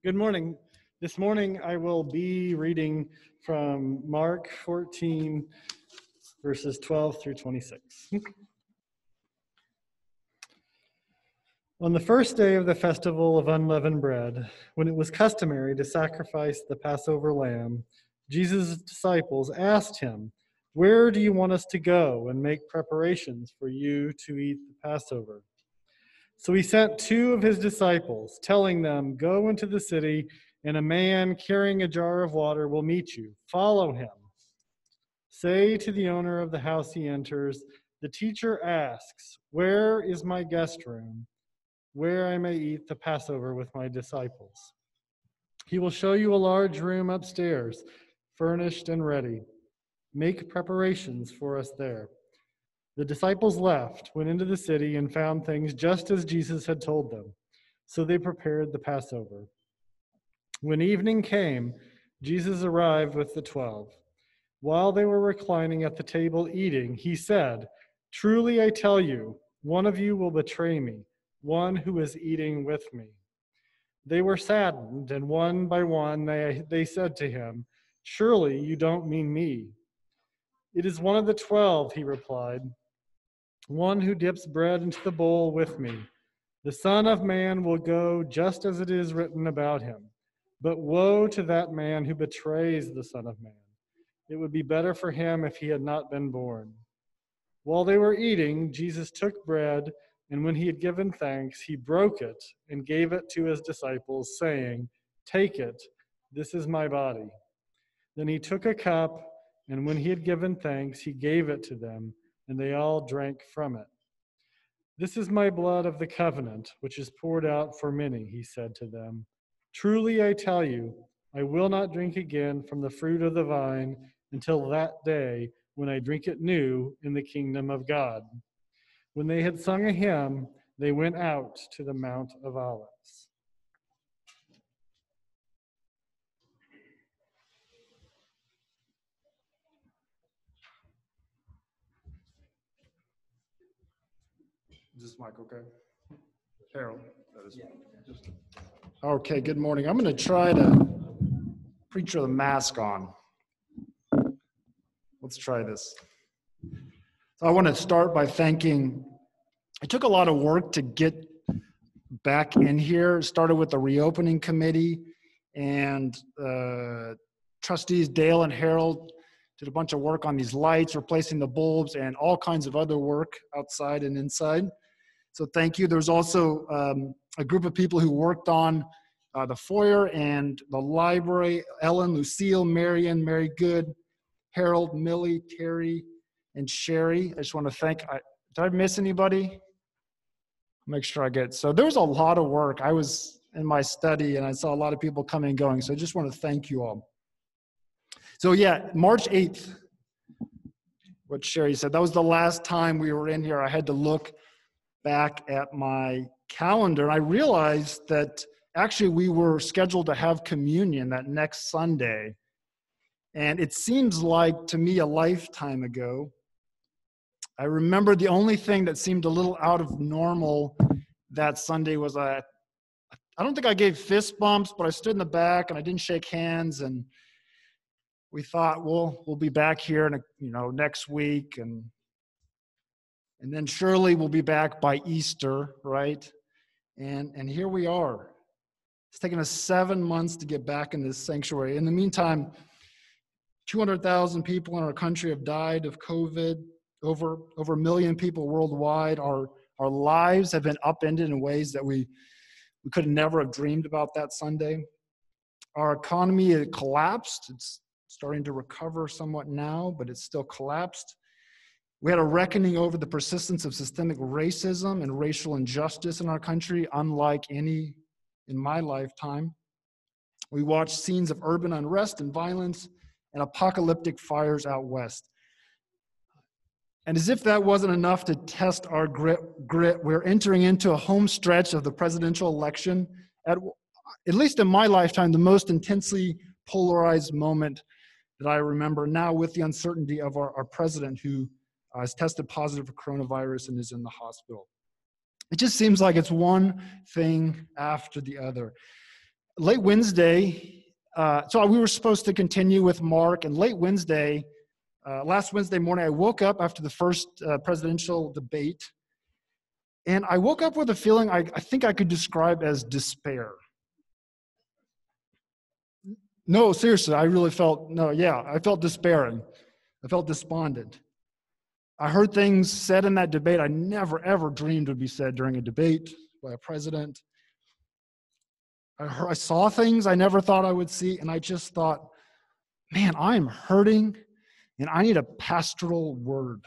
Good morning. This morning I will be reading from Mark 14, verses 12 through 26. On the first day of the festival of unleavened bread, when it was customary to sacrifice the Passover lamb, Jesus' disciples asked him, "Where do you want us to go and make preparations for you to eat the Passover?" So he sent two of his disciples, telling them, "Go into the city, and a man carrying a jar of water will meet you. Follow him. Say to the owner of the house he enters, 'The teacher asks, where is my guest room, where I may eat the Passover with my disciples?' He will show you a large room upstairs, furnished and ready. Make preparations for us there." The disciples left, went into the city, and found things just as Jesus had told them. So they prepared the Passover. When evening came, Jesus arrived with the 12. While they were reclining at the table eating, he said, "Truly I tell you, one of you will betray me, one who is eating with me." They were saddened, and one by one they said to him, "Surely you don't mean me." "It is one of the 12," he replied, "one who dips bread into the bowl with me. The Son of Man will go just as it is written about him. But woe to that man who betrays the Son of Man. It would be better for him if he had not been born." While they were eating, Jesus took bread, and when he had given thanks, he broke it and gave it to his disciples, saying, "Take it, this is my body." Then he took a cup, and when he had given thanks, he gave it to them, and they all drank from it. "This is my blood of the covenant, which is poured out for many," he said to them. "Truly I tell you, I will not drink again from the fruit of the vine until that day when I drink it new in the kingdom of God." When they had sung a hymn, they went out to the Mount of Olives. Is this mic okay? Harold? Okay, good morning. I'm going to try to preach with a mask on. Let's try this. So I want to start by thanking, it took a lot of work to get back in here. It started with the reopening committee, and trustees Dale and Harold did a bunch of work on these lights, replacing the bulbs, and all kinds of other work outside and inside. So thank you. There's also a group of people who worked on the foyer and the library: Ellen, Lucille, Marion, Mary Good, Harold, Millie, Terry, and Sherry. I just want to thank, did I miss anybody? Make sure I get, so there was a lot of work. I was in my study and I saw a lot of people coming and going. So I just want to thank you all. So yeah, March 8th, what Sherry said, that was the last time we were in here. I had to look back at my calendar, and I realized that actually we were scheduled to have communion that next Sunday. And it seems like, to me, a lifetime ago. I remember the only thing that seemed a little out of normal that Sunday was I don't think I gave fist bumps, but I stood in the back and I didn't shake hands, and we thought, well, we'll be back here next week, and then surely we'll be back by Easter, right? And here we are. It's taken us 7 months to get back in this sanctuary. In the meantime, 200,000 people in our country have died of COVID. Over a million people worldwide. Our lives have been upended in ways that we could never have dreamed about that Sunday. Our economy had collapsed. It's starting to recover somewhat now, but it's still collapsed. We had a reckoning over the persistence of systemic racism and racial injustice in our country, unlike any in my lifetime. We watched scenes of urban unrest and violence and apocalyptic fires out west. And as if that wasn't enough to test our grit, we're entering into a home stretch of the presidential election, at least in my lifetime, the most intensely polarized moment that I remember, now with the uncertainty of our president, who has tested positive for coronavirus and is in the hospital. It just seems like it's one thing after the other. late Wednesday, so we were supposed to continue with Mark, and late Wednesday, last Wednesday morning, I woke up after the first presidential debate, and I woke up with a feeling I think I could describe as despair. No, seriously, I really felt, I felt despairing. I felt despondent. I heard things said in that debate I never, ever dreamed would be said during a debate by a president. I saw things I never thought I would see, and I just thought, man, I'm hurting, and I need a pastoral word.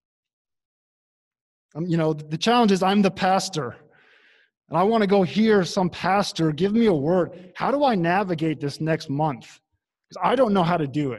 The challenge is I'm the pastor, and I want to go hear some pastor give me a word. How do I navigate this next month? Because I don't know how to do it.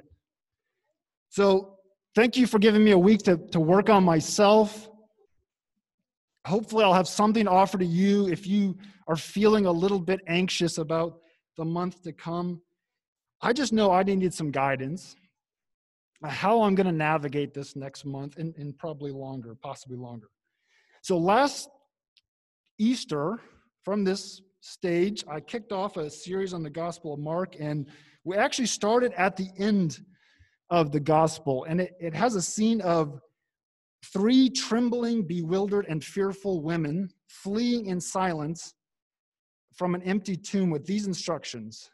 So thank you for giving me a week to work on myself. Hopefully I'll have something to offer to you if you are feeling a little bit anxious about the month to come. I just know I needed some guidance how I'm going to navigate this next month and probably longer, possibly longer. So last Easter, from this stage, I kicked off a series on the Gospel of Mark, and we actually started at the end of the Gospel, and it has a scene of 3 trembling, bewildered, and fearful women fleeing in silence from an empty tomb with these instructions.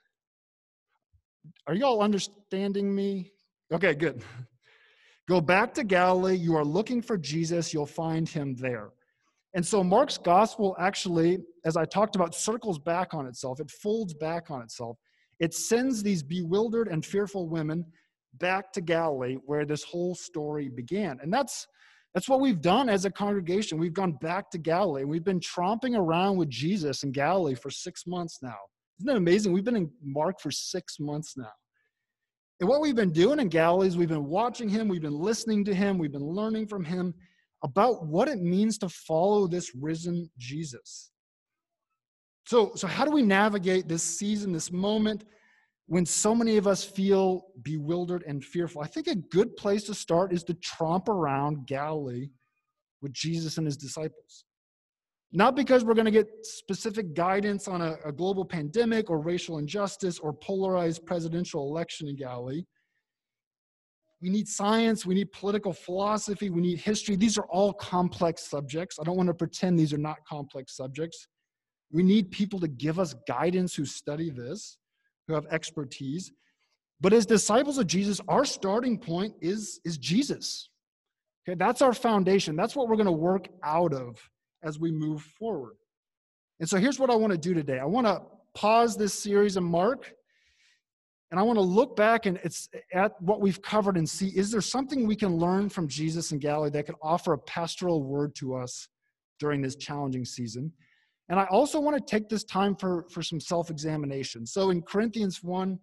Are you all understanding me? Okay, good. Go back to Galilee. You are looking for Jesus. You'll find him there. And so Mark's gospel actually, as I talked about, circles back on itself. It folds back on itself. It sends these bewildered and fearful women back to Galilee where this whole story began. And that's what we've done as a congregation. We've gone back to Galilee. We've been tromping around with Jesus in Galilee for 6 months now. Isn't that amazing? We've been in Mark for 6 months now. And what we've been doing in Galilee is we've been watching him, we've been listening to him, we've been learning from him about what it means to follow this risen Jesus. So how do we navigate this season, this moment, when so many of us feel bewildered and fearful? I think a good place to start is to tromp around Galilee with Jesus and his disciples. Not because we're going to get specific guidance on a global pandemic or racial injustice or polarized presidential election in Galilee. We need science, we need political philosophy, we need history. These are all complex subjects. I don't want to pretend these are not complex subjects. We need people to give us guidance who study this, who have expertise. But as disciples of Jesus, our starting point is Jesus. Okay, that's our foundation. That's what we're going to work out of as we move forward. And so here's what I want to do today. I want to pause this series in Mark, and I want to look back at what we've covered and see, is there something we can learn from Jesus in Galilee that can offer a pastoral word to us during this challenging season? And I also want to take this time for some self-examination. So in Corinthians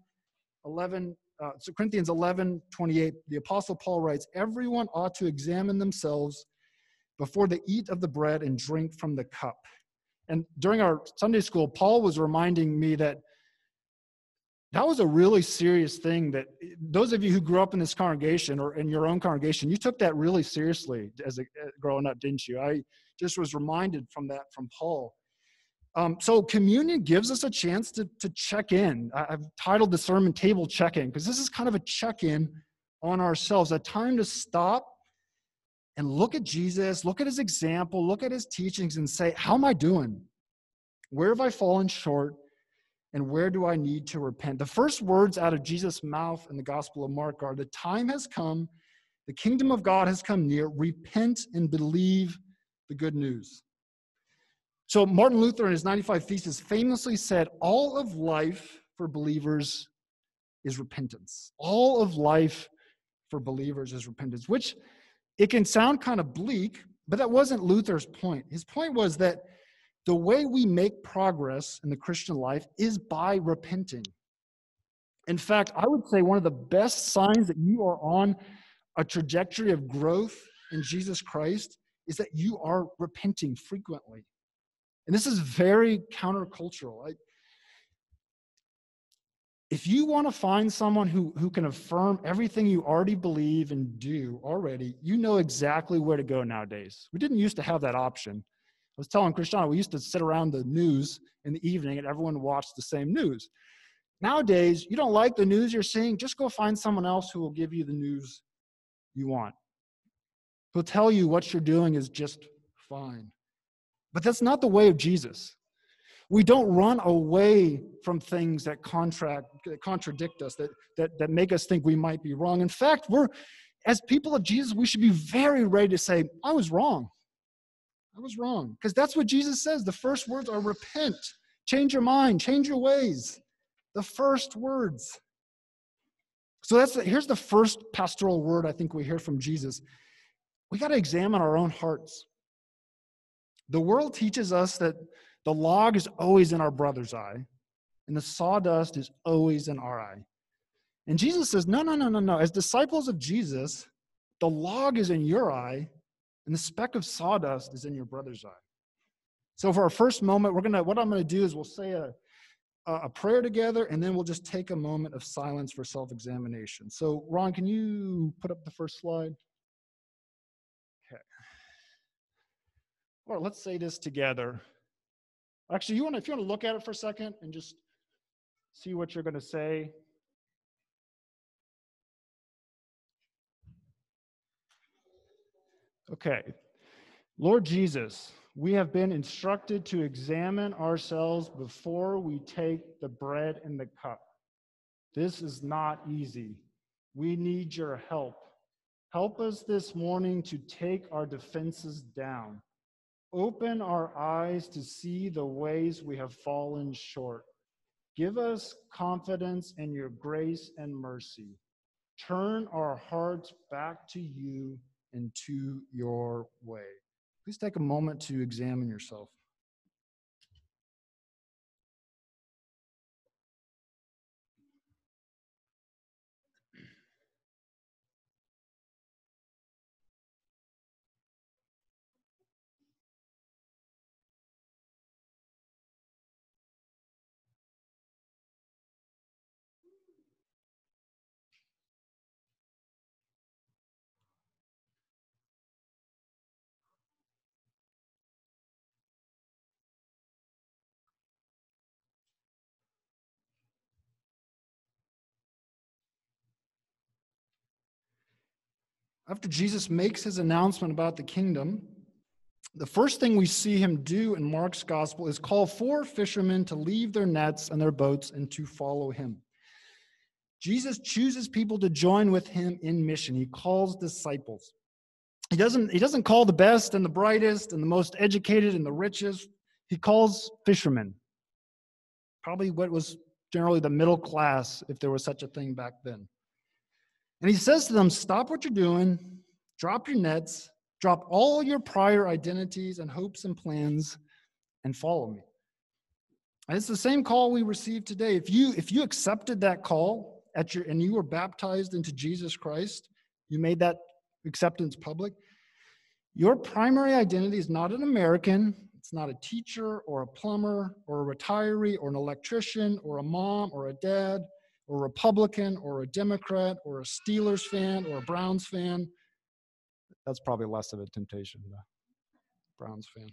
11:28, the Apostle Paul writes, everyone ought to examine themselves before they eat of the bread and drink from the cup. And during our Sunday school, Paul was reminding me that was a really serious thing, that those of you who grew up in this congregation or in your own congregation, you took that really seriously growing up, didn't you? I just was reminded from Paul. So communion gives us a chance to check in. I've titled the sermon Table Check-In, because this is kind of a check-in on ourselves, a time to stop and look at Jesus, look at his example, look at his teachings and say, how am I doing? Where have I fallen short? And where do I need to repent? The first words out of Jesus' mouth in the Gospel of Mark are, the time has come, the kingdom of God has come near, repent and believe the good news. So Martin Luther in his 95 Theses famously said, all of life for believers is repentance. All of life for believers is repentance, which it can sound kind of bleak, but that wasn't Luther's point. His point was that the way we make progress in the Christian life is by repenting. In fact, I would say one of the best signs that you are on a trajectory of growth in Jesus Christ is that you are repenting frequently. And this is very countercultural. If you want to find someone who can affirm everything you already believe and do already, you know exactly where to go nowadays. We didn't used to have that option. was telling Christiana, we used to sit around the news in the evening and everyone watched the same news. Nowadays, you don't like the news you're seeing, just go find someone else who will give you the news you want. Who'll tell you what you're doing is just fine. But that's not the way of Jesus. We don't run away from things that contradict us, that make us think we might be wrong. In fact, as people of Jesus, we should be very ready to say, I was wrong. I was wrong. Because that's what Jesus says. The first words are repent, change your mind, change your ways. The first words. So here's the first pastoral word I think we hear from Jesus. We got to examine our own hearts. The world teaches us that the log is always in our brother's eye, and the sawdust is always in our eye. And Jesus says, no. As disciples of Jesus, the log is in your eye, and the speck of sawdust is in your brother's eye. So for our first moment, what I'm going to do is we'll say a prayer together, and then we'll just take a moment of silence for self-examination. So Ron, can you put up the first slide? Okay. All right, let's say this together. Actually, if you want to look at it for a second and just see what you're going to say. Okay. Lord Jesus, we have been instructed to examine ourselves before we take the bread and the cup. This is not easy. We need your help. Help us this morning to take our defenses down. Open our eyes to see the ways we have fallen short. Give us confidence in your grace and mercy. Turn our hearts back to you and to your way. Please take a moment to examine yourself. After Jesus makes his announcement about the kingdom, the first thing we see him do in Mark's gospel is call 4 fishermen to leave their nets and their boats and to follow him. Jesus chooses people to join with him in mission. He calls disciples. He doesn't call the best and the brightest and the most educated and the richest. He calls fishermen. Probably what was generally the middle class, if there was such a thing back then. And he says to them, stop what you're doing, drop your nets, drop all your prior identities and hopes and plans, and follow me. And it's the same call we receive today. If you accepted that call and you were baptized into Jesus Christ, you made that acceptance public, your primary identity is not an American, it's not a teacher or a plumber or a retiree or an electrician or a mom or a dad or a Republican or a Democrat or a Steelers fan or a Browns fan. That's probably less of a temptation, the Browns fan.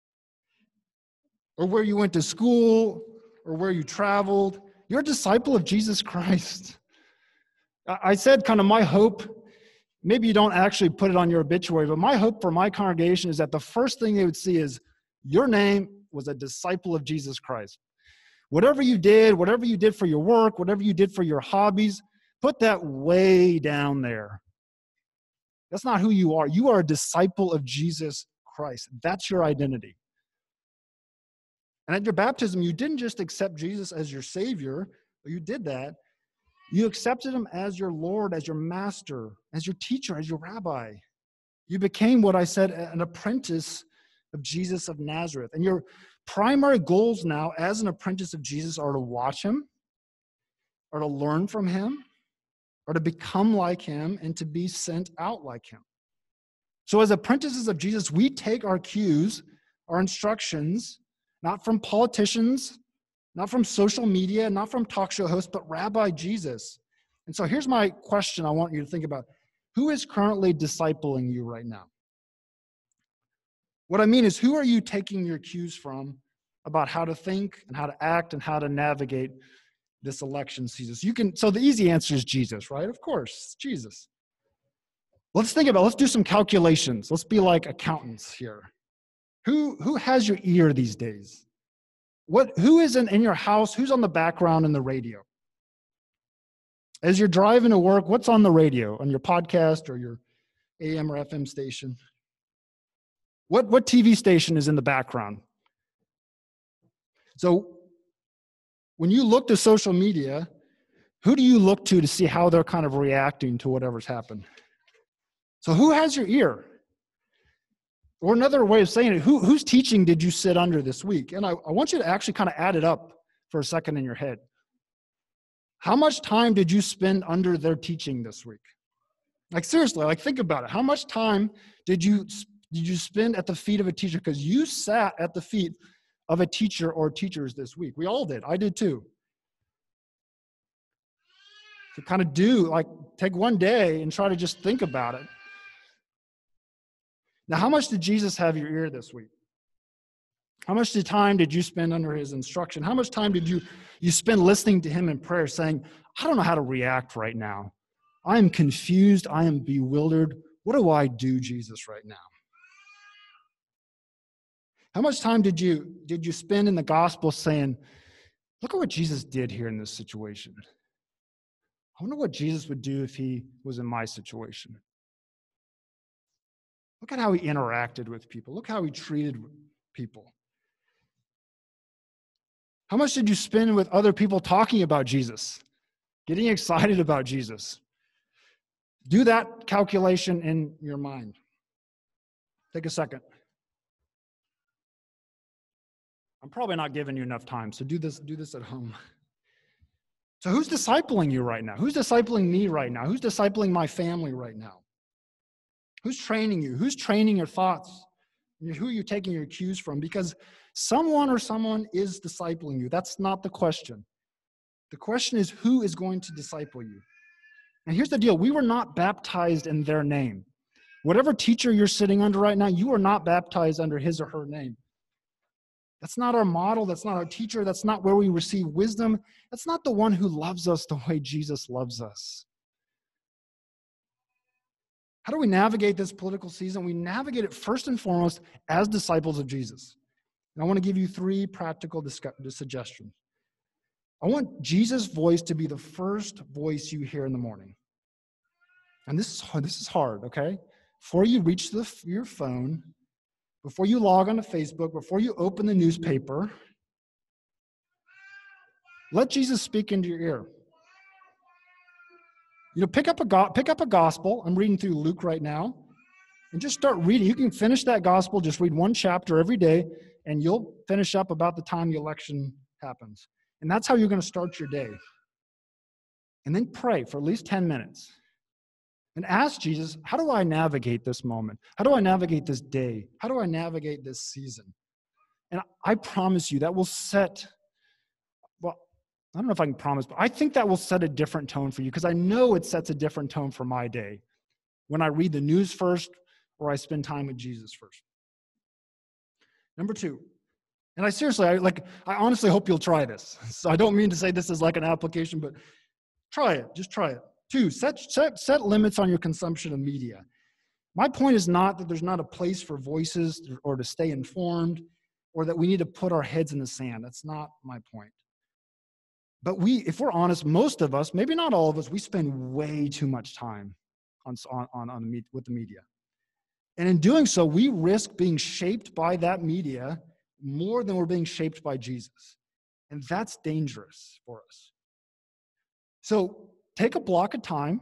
Or where you went to school or where you traveled. You're a disciple of Jesus Christ. I said kind of my hope, maybe you don't actually put it on your obituary, but my hope for my congregation is that the first thing they would see is your name was a disciple of Jesus Christ. Whatever you did for your work, whatever you did for your hobbies, put that way down there. That's not who you are. You are a disciple of Jesus Christ. That's your identity. And at your baptism, you didn't just accept Jesus as your Savior, but you did that. You accepted him as your Lord, as your master, as your teacher, as your rabbi. You became what I said, an apprentice of Jesus of Nazareth. And your primary goals now as an apprentice of Jesus are to watch him, or to learn from him, or to become like him, and to be sent out like him. So as apprentices of Jesus, we take our cues, our instructions, not from politicians, not from social media, not from talk show hosts, but Rabbi Jesus. And so here's my question I want you to think about. Who is currently discipling you right now? What I mean is, who are you taking your cues from about how to think and how to act and how to navigate this election season? So the easy answer is Jesus, right? Of course, Jesus. Let's do some calculations. Let's be like accountants here. Who has your ear these days? Who is in your house? Who's on the background in the radio? As you're driving to work, what's on the radio? On your podcast or your AM or FM station? What TV station is in the background? So when you look to social media, who do you look to see how they're kind of reacting to whatever's happened? So who has your ear? Or another way of saying it, whose teaching did you sit under this week? And I want you to actually kind of add it up for a second in your head. How much time did you spend under their teaching this week? Like seriously, like think about it. How much time did you spend at the feet of a teacher? Because you sat at the feet of a teacher or teachers this week. We all did. I did too. To kind of take one day and try to just think about it. Now, how much did Jesus have your ear this week? How much time did you spend under his instruction? How much time did you spend listening to him in prayer saying, I don't know how to react right now. I am confused. I am bewildered. What do I do, Jesus, right now? How much time did you spend in the gospel saying, look at what Jesus did here in this situation. I wonder what Jesus would do if he was in my situation. Look at how he interacted with people. Look how he treated people. How much did you spend with other people talking about Jesus, getting excited about Jesus? Do that calculation in your mind. Take a second. I'm probably not giving you enough time, so do this at home. So who's discipling you right now? Who's discipling me right now? Who's discipling my family right now? Who's training you? Who's training your thoughts? Who are you taking your cues from? Because someone is discipling you. That's not the question. The question is, who is going to disciple you? And here's the deal. We were not baptized in their name. Whatever teacher you're sitting under right now, you are not baptized under his or her name. That's not our model. That's not our teacher. That's not where we receive wisdom. That's not the one who loves us the way Jesus loves us. How do we navigate this political season? We navigate it first and foremost as disciples of Jesus. And I want to give you 3 practical suggestions. I want Jesus' voice to be the first voice you hear in the morning. And this is hard, okay? Before you reach your phone, before you log onto Facebook, before you open the newspaper, let Jesus speak into your ear. Pick up a gospel. I'm reading through Luke right now, and just start reading. You can finish that gospel. Just read one chapter every day, and you'll finish up about the time the election happens. And that's how you're going to start your day. And then pray for at least 10 minutes, and ask Jesus, how do I navigate this moment? How do I navigate this day? How do I navigate this season? And I promise you that will I don't know if I can promise, but I think that will set a different tone for you, because I know it sets a different tone for my day when I read the news first or I spend time with Jesus first. Number 2, and I honestly hope you'll try this. So I don't mean to say this is like an application, but try it. Just try it. 2, set limits on your consumption of media. My point is not that there's not a place for voices or to stay informed, or that we need to put our heads in the sand. That's not my point. But if we're honest, most of us, maybe not all of us, we spend way too much time with the media. And in doing so, we risk being shaped by that media more than we're being shaped by Jesus. And that's dangerous for us. So take a block of time,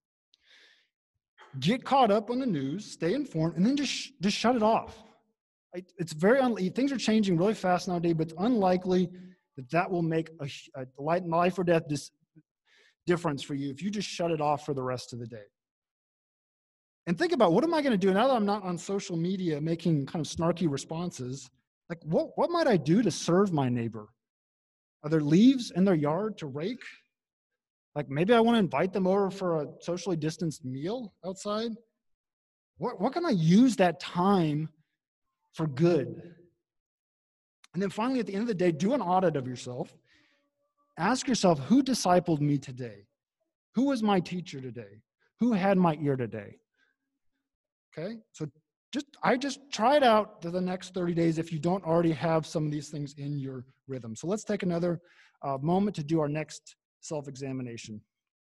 get caught up on the news, stay informed, and then just shut it off. It's things are changing really fast nowadays, but it's unlikely that will make a life or death difference for you if you just shut it off for the rest of the day. And think about, what am I going to do now that I'm not on social media making kind of snarky responses? Like, what might I do to serve my neighbor? Are there leaves in their yard to rake? Like, maybe I want to invite them over for a socially distanced meal outside. What can I use that time for good. And then finally, at the end of the day, do an audit of yourself. Ask yourself, who discipled me today? Who was my teacher today? Who had my ear today? Okay, so I just try it out to the next 30 days if you don't already have some of these things in your rhythm. So let's take another moment to do our next self-examination.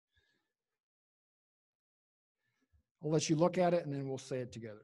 I'll let you look at it and then we'll say it together.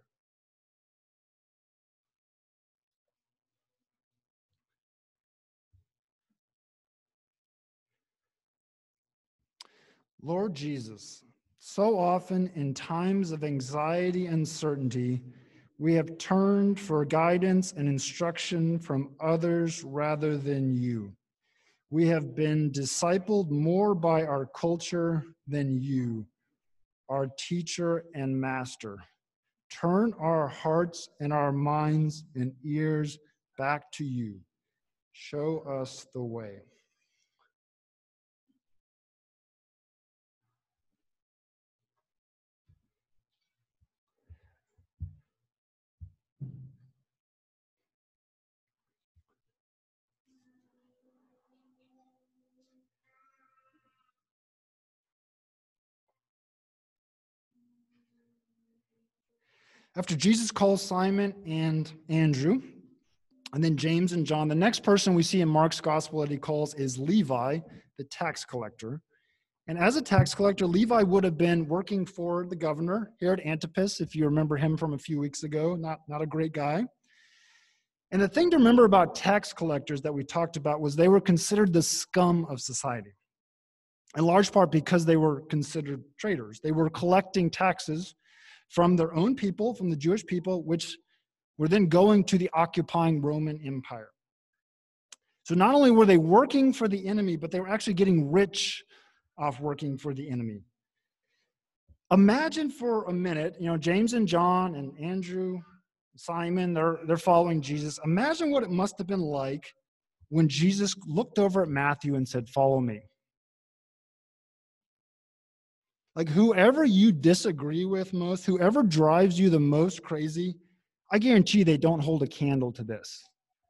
Lord Jesus, so often in times of anxiety and uncertainty, we have turned for guidance and instruction from others rather than you. We have been discipled more by our culture than you, our teacher and master. Turn our hearts and our minds and ears back to you. Show us the way. After Jesus calls Simon and Andrew, and then James and John, the next person we see in Mark's gospel that he calls is Levi, the tax collector. And as a tax collector, Levi would have been working for the governor, Herod Antipas, if you remember him from a few weeks ago, not a great guy. And the thing to remember about tax collectors that we talked about was they were considered the scum of society, in large part because they were considered traitors. They were collecting taxes from their own people, from the Jewish people, which were then going to the occupying Roman Empire. So not only were they working for the enemy, but they were actually getting rich off working for the enemy. Imagine for a minute, James and John and Andrew, Simon, they're following Jesus. Imagine what it must have been like when Jesus looked over at Matthew and said, "Follow me." Like whoever you disagree with most, whoever drives you the most crazy, I guarantee they don't hold a candle to this.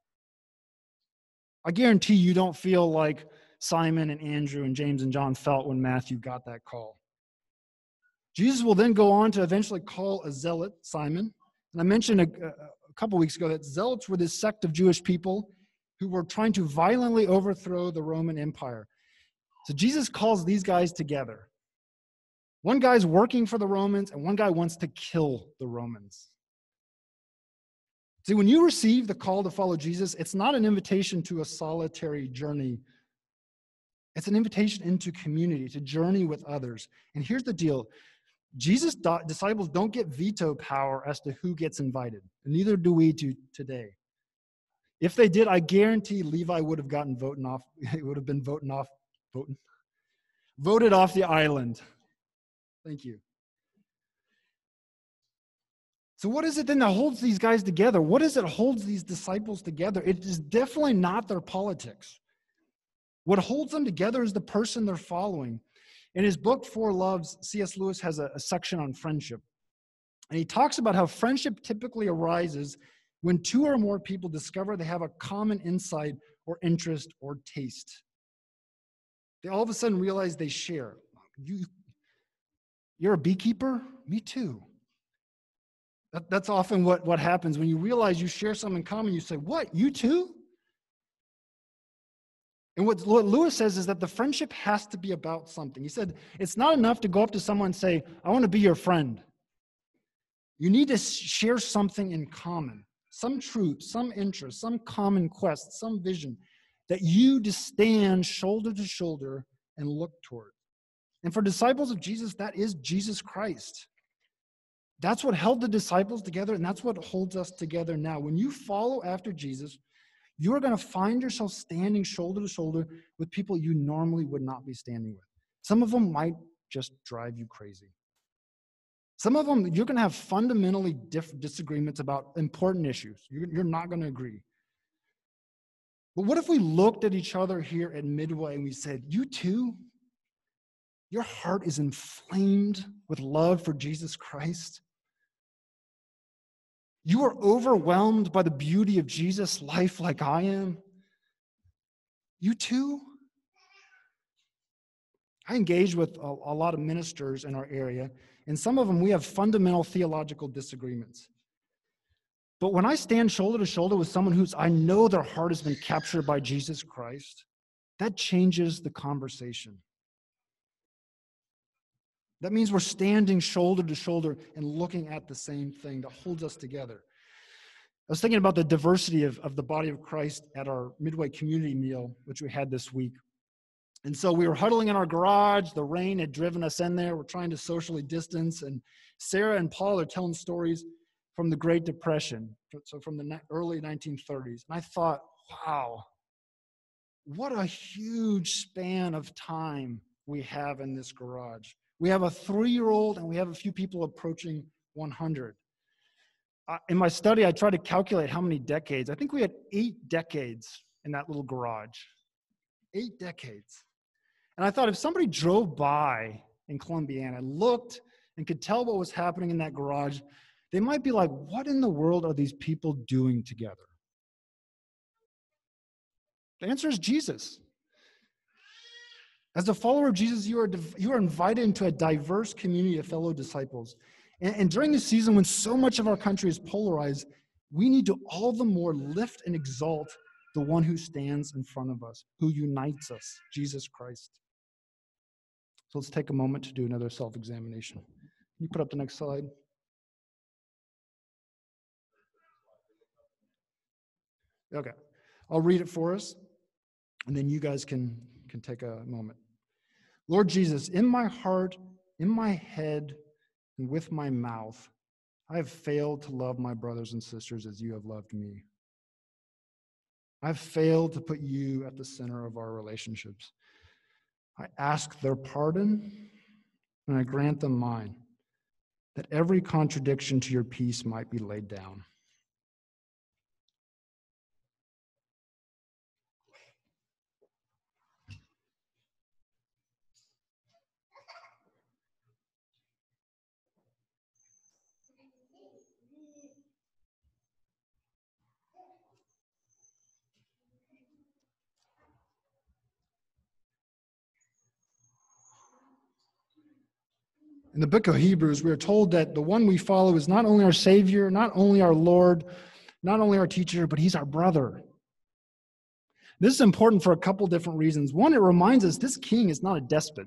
I guarantee you don't feel like Simon and Andrew and James and John felt when Matthew got that call. Jesus will then go on to eventually call a zealot, Simon. And I mentioned a couple weeks ago that zealots were this sect of Jewish people who were trying to violently overthrow the Roman Empire. So Jesus calls these guys together. One guy's working for the Romans, and one guy wants to kill the Romans. See, when you receive the call to follow Jesus, it's not an invitation to a solitary journey. It's an invitation into community, to journey with others. And here's the deal. Jesus' disciples don't get veto power as to who gets invited. And neither do we today. If they did, I guarantee Levi would have gotten voted off. It would have been voted off the island. Thank you. So what is it then that holds these guys together? What is it holds these disciples together? It is definitely not their politics. What holds them together is the person they're following. In his book, Four Loves, C.S. Lewis has a section on friendship. And he talks about how friendship typically arises when two or more people discover they have a common insight or interest or taste. They all of a sudden realize they share. You're a beekeeper? Me too. That's often what happens when you realize you share something in common. You say, "What, you too?" And what Lewis says is that the friendship has to be about something. He said, it's not enough to go up to someone and say, "I want to be your friend." You need to share something in common, some truth, some interest, some common quest, some vision that you just stand shoulder to shoulder and look toward. And for disciples of Jesus, that is Jesus Christ. That's what held the disciples together, and that's what holds us together now. When you follow after Jesus, you are going to find yourself standing shoulder to shoulder with people you normally would not be standing with. Some of them might just drive you crazy. Some of them, you're going to have fundamentally disagreements about important issues. You're not going to agree. But what if we looked at each other here at Midway and we said, "You too? Your heart is inflamed with love for Jesus Christ? You are overwhelmed by the beauty of Jesus' life like I am. You too? I engage with a lot of ministers in our area, and some of them we have fundamental theological disagreements. But when I stand shoulder to shoulder with someone I know their heart has been captured by Jesus Christ, that changes the conversation. That means we're standing shoulder to shoulder and looking at the same thing that holds us together. I was thinking about the diversity of the body of Christ at our Midway community meal, which we had this week. And so we were huddling in our garage. The rain had driven us in there. We're trying to socially distance. And Sarah and Paul are telling stories from the Great Depression, so from the early 1930s. And I thought, wow, what a huge span of time we have in this garage. We have a 3-year-old and we have a few people approaching 100. In my study, I tried to calculate how many decades. I think we had 8 decades in that little garage. 8 decades. And I thought if somebody drove by in Columbiana and looked and could tell what was happening in that garage, they might be like, what in the world are these people doing together? The answer is Jesus. As a follower of Jesus, you are invited into a diverse community of fellow disciples. And during this season when so much of our country is polarized, we need to all the more lift and exalt the one who stands in front of us, who unites us, Jesus Christ. So let's take a moment to do another self-examination. Can you put up the next slide? Okay, I'll read it for us, and then you guys can take a moment. Lord Jesus, in my heart, in my head, and with my mouth, I have failed to love my brothers and sisters as you have loved me. I've failed to put you at the center of our relationships. I ask their pardon, and I grant them mine, that every contradiction to your peace might be laid down. In the book of Hebrews, we are told that the one we follow is not only our Savior, not only our Lord, not only our teacher, but he's our brother. This is important for a couple different reasons. One, it reminds us this king is not a despot.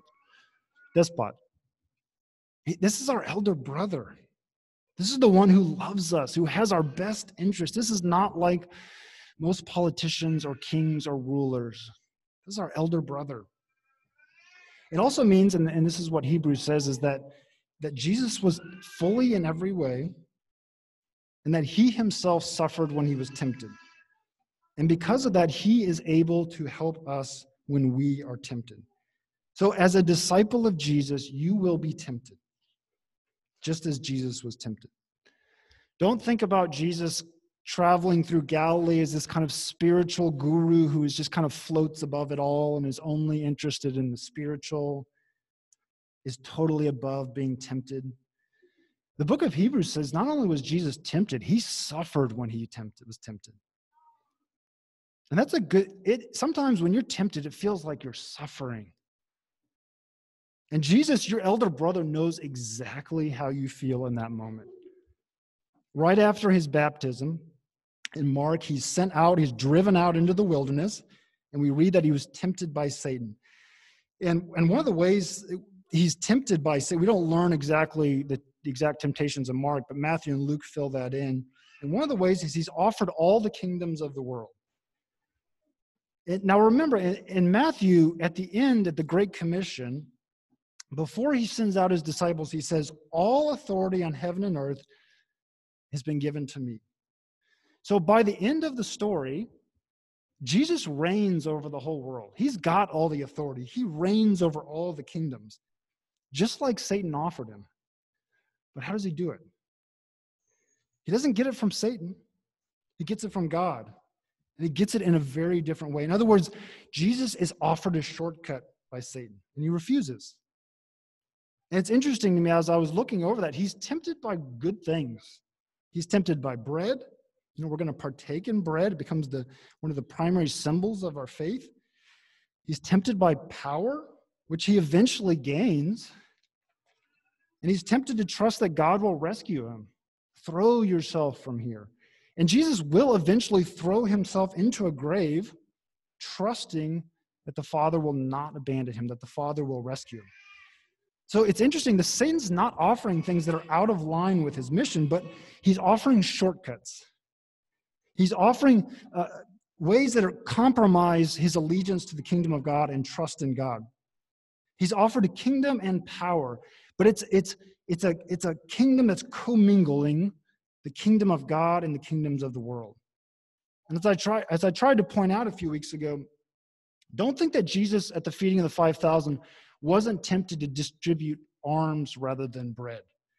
This is our elder brother. This is the one who loves us, who has our best interest. This is not like most politicians or kings or rulers. This is our elder brother. It also means, and this is what Hebrews says, is that Jesus was fully in every way, and that he himself suffered when he was tempted. And because of that, he is able to help us when we are tempted. So as a disciple of Jesus, you will be tempted, just as Jesus was tempted. Don't think about Jesus traveling through Galilee as this kind of spiritual guru who is just kind of floats above it all and is only interested in the spiritual, is totally above being tempted. The book of Hebrews says not only was Jesus tempted, he suffered when he was tempted. And that's sometimes when you're tempted, it feels like you're suffering. And Jesus, your elder brother, knows exactly how you feel in that moment. Right after his baptism, in Mark, he's driven out into the wilderness, and we read that he was tempted by Satan. And one of the ways he's tempted by Satan, we don't learn exactly the exact temptations of Mark, but Matthew and Luke fill that in. And one of the ways is he's offered all the kingdoms of the world. Now remember, in Matthew, at the end, at the Great Commission, before he sends out his disciples, he says, all authority on heaven and earth has been given to me. So by the end of the story, Jesus reigns over the whole world. He's got all the authority. He reigns over all the kingdoms, just like Satan offered him. But how does he do it? He doesn't get it from Satan. He gets it from God. And he gets it in a very different way. In other words, Jesus is offered a shortcut by Satan, and he refuses. And it's interesting to me as I was looking over that, he's tempted by good things. He's tempted by bread. We're going to partake in bread. It becomes one of the primary symbols of our faith. He's tempted by power, which he eventually gains. And he's tempted to trust that God will rescue him. Throw yourself from here. And Jesus will eventually throw himself into a grave, trusting that the Father will not abandon him, that the Father will rescue him. So it's interesting, the Satan's not offering things that are out of line with his mission, but he's offering shortcuts. He's offering ways that compromise his allegiance to the kingdom of God and trust in God. He's offered a kingdom and power, but it's a kingdom that's commingling the kingdom of God and the kingdoms of the world. And as I tried to point out a few weeks ago, don't think that Jesus at the feeding of the 5,000 wasn't tempted to distribute alms rather than bread.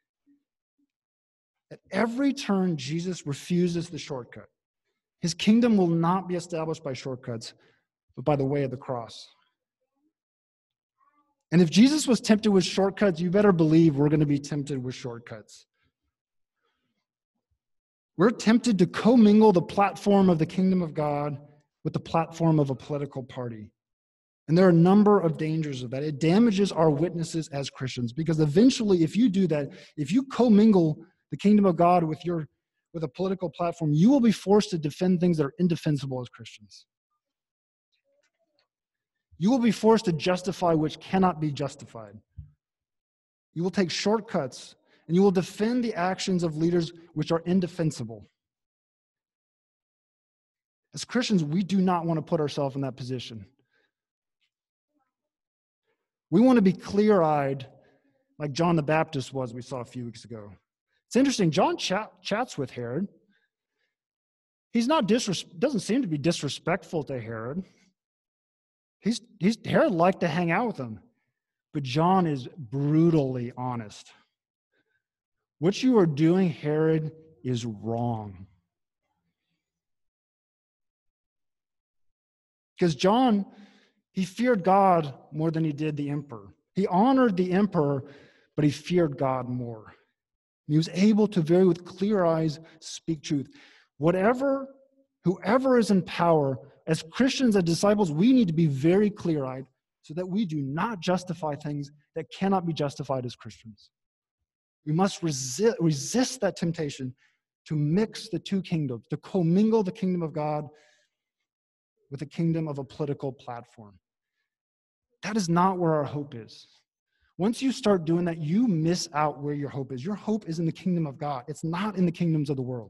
At every turn, Jesus refuses the shortcut. His kingdom will not be established by shortcuts, but by the way of the cross. And if Jesus was tempted with shortcuts, you better believe we're going to be tempted with shortcuts. We're tempted to commingle the platform of the kingdom of God with the platform of a political party. And there are a number of dangers of that. It damages our witnesses as Christians, because eventually, if you do that, if you commingle the kingdom of God with a political platform, you will be forced to defend things that are indefensible as Christians. You will be forced to justify which cannot be justified. You will take shortcuts, and you will defend the actions of leaders which are indefensible. As Christians, we do not want to put ourselves in that position. We want to be clear-eyed like John the Baptist was, we saw a few weeks ago. It's interesting, John chats with Herod. He's not doesn't seem to be disrespectful to Herod. Herod liked to hang out with him, but John is brutally honest. What you are doing, Herod, is wrong. Because John, he feared God more than he did the emperor. He honored the emperor, but he feared God more. He was able to very with clear eyes speak truth. Whoever is in power, as Christians, as disciples, we need to be very clear-eyed so that we do not justify things that cannot be justified as Christians. We must resist that temptation to mix the two kingdoms, to commingle the kingdom of God with the kingdom of a political platform. That is not where our hope is. Once you start doing that, you miss out where your hope is. Your hope is in the kingdom of God. It's not in the kingdoms of the world.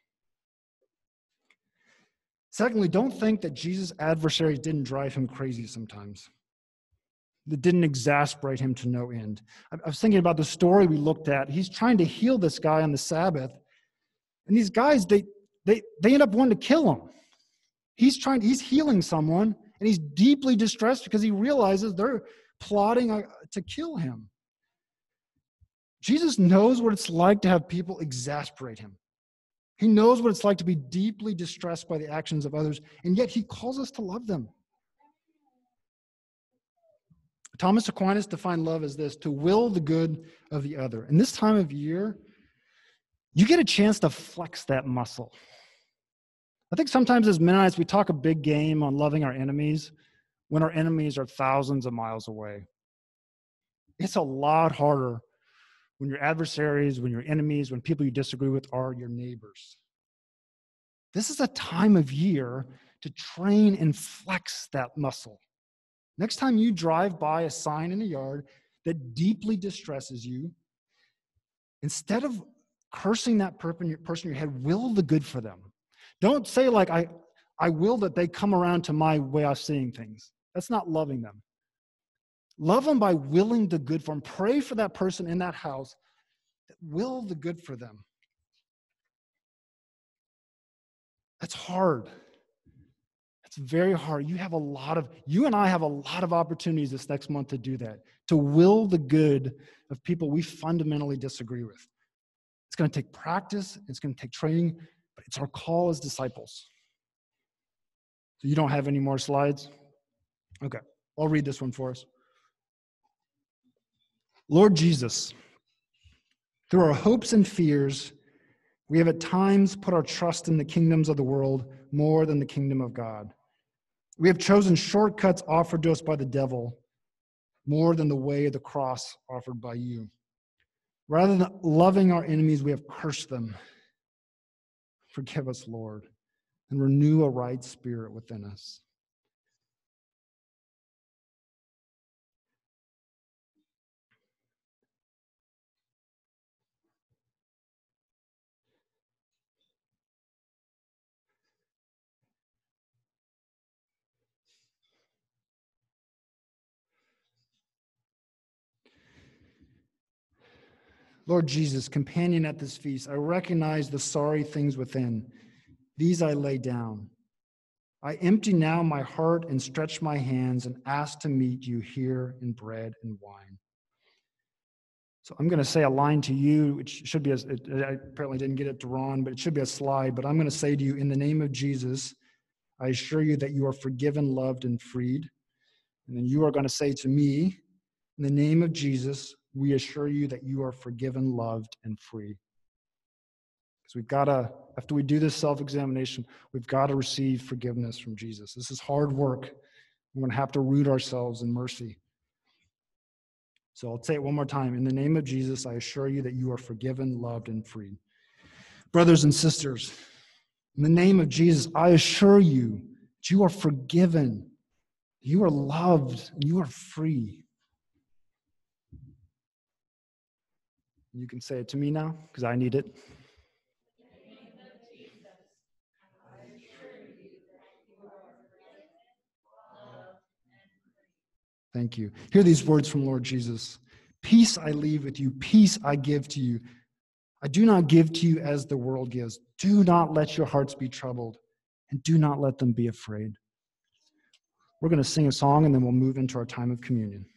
Secondly, don't think that Jesus' adversaries didn't drive him crazy sometimes. That didn't exasperate him to no end. I was thinking about the story we looked at. He's trying to heal this guy on the Sabbath. And these guys, they end up wanting to kill him. He's healing someone, and he's deeply distressed because he realizes they're plotting to kill him. Jesus knows what it's like to have people exasperate him. He knows what it's like to be deeply distressed by the actions of others, and yet he calls us to love them. Thomas Aquinas defined love as this: to will the good of the other. And this time of year, you get a chance to flex that muscle. I think sometimes as Mennonites, we talk a big game on loving our enemies when our enemies are thousands of miles away. It's a lot harder when your adversaries, when your enemies, when people you disagree with are your neighbors. This is a time of year to train and flex that muscle. Next time you drive by a sign in a yard that deeply distresses you, instead of cursing that person in your head, will the good for them. Don't say like, I will that they come around to my way of seeing things. That's not loving them. Love them by willing the good for them. Pray for that person in that house that will the good for them. That's hard. It's very hard. You and I have a lot of opportunities this next month to do that, to will the good of people we fundamentally disagree with. It's going to take practice. It's going to take training, but it's our call as disciples. So you don't have any more slides? Okay, I'll read this one for us. Lord Jesus, through our hopes and fears, We have at times put our trust in the kingdoms of the world more than the kingdom of God. We have chosen shortcuts offered to us by the devil more than the way of the cross offered by you. Rather than loving our enemies, we have cursed them. Forgive us, Lord, and renew a right spirit within us. Lord Jesus, companion at this feast, I recognize the sorry things within. These I lay down. I empty now my heart and stretch my hands and ask to meet you here in bread and wine. So I'm going to say a line to you. It should be, I apparently didn't get it to Ron, but it should be a slide. But I'm going to say to you, in the name of Jesus, I assure you that you are forgiven, loved, and freed. And then you are going to say to me, in the name of Jesus, we assure you that you are forgiven, loved, and free. Because we've got to, after we do this self-examination, we've got to receive forgiveness from Jesus. This is hard work. We're going to have to root ourselves in mercy. So I'll say it one more time. In the name of Jesus, I assure you that you are forgiven, loved, and freed. Brothers and sisters, in the name of Jesus, I assure you that you are forgiven, you are loved, and you are free. You can say it to me now, because I need it. Thank you. Hear these words from Lord Jesus. Peace I leave with you, peace I give to you. I do not give to you as the world gives. Do not let your hearts be troubled, and do not let them be afraid. We're going to sing a song, and then we'll move into our time of communion.